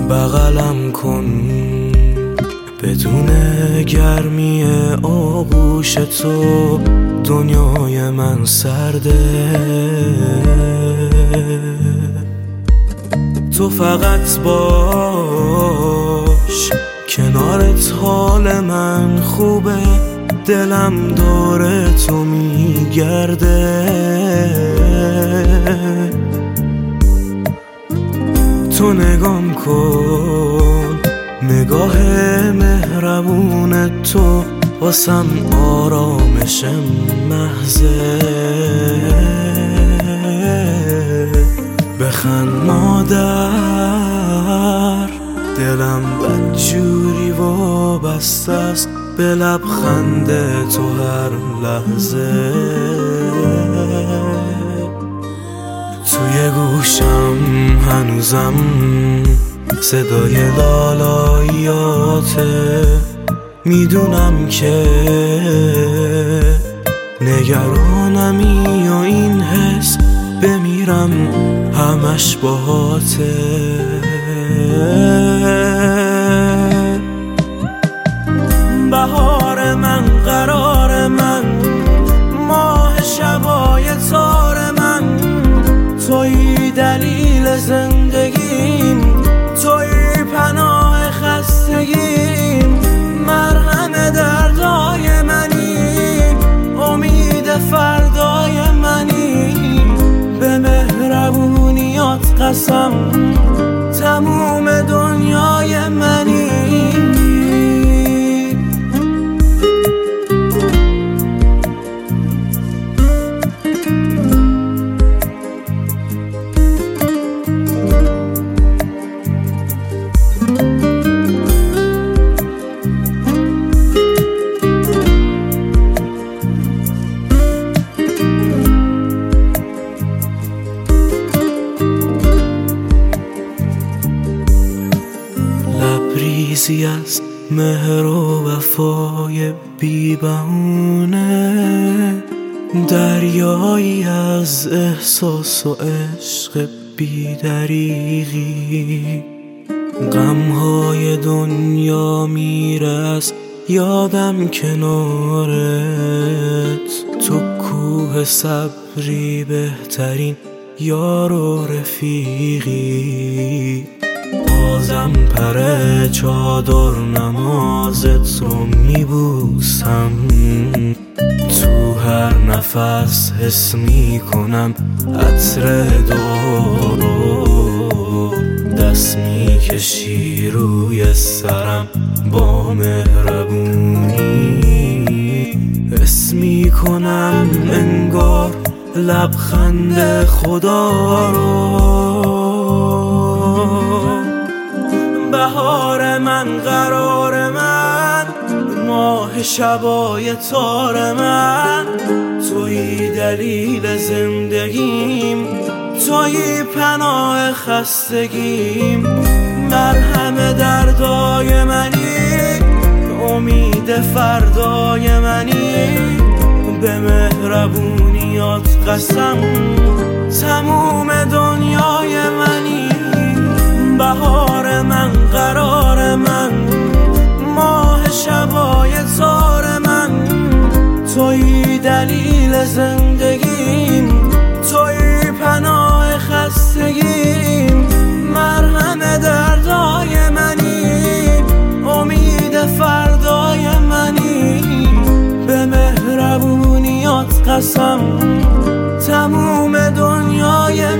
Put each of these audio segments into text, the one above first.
بغلم کن بدون گرمی آغوش تو دنیای من سرده. تو فقط باش کنارت حال من خوبه، دلم دور تو میگرده. تو نگام کن، نگاه مهربون تو واسم آرامش محضه. بخند مادر، دلم بدجوری وابسته است به لبخند تو هر لحظه. توی گوشم هنوزم صدای لالاییاته، میدونم که نگرانمی و این حس بمیرم همش باهاته. بهار من، قرار من، ماه شبای تار من، توی دلیل زندگیم، توی پناه خستگیم، مرهم دردای منی، امید فردای منی، به مهربونیات قسم تموم دنیای منی. لبریزی از مهر و وفای بی بهونه، دریایی از احساس و عشق بی دریغی. غمهای دنیا میره از یادم کنارت، تو کوه صبری، بهترین یار و رفیقی. بازم پر چادر نمازت رو میبوسم، تو هر نفس حس میکنم عطر دعا رو، دست میکشی روی سرم با مهربونی، حس میکنم انگار لبخند خدا رو. بهار من، قرار من، ماه شبای تار من، توی دلیل زندگیم، توی پناه خستگیم، مرهم دردای منی، امید فردای منی، به مهربونیات قسم تموم دنیای منی. بهار من، قرار من، ماه شبای تار من، توی دلیل زندگیم، توی پناه خستگیم، مرهم دردای منی، امید فردای منی، به مهربونیات قسم تموم دنیای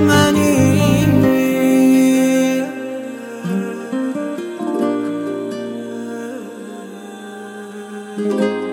منی.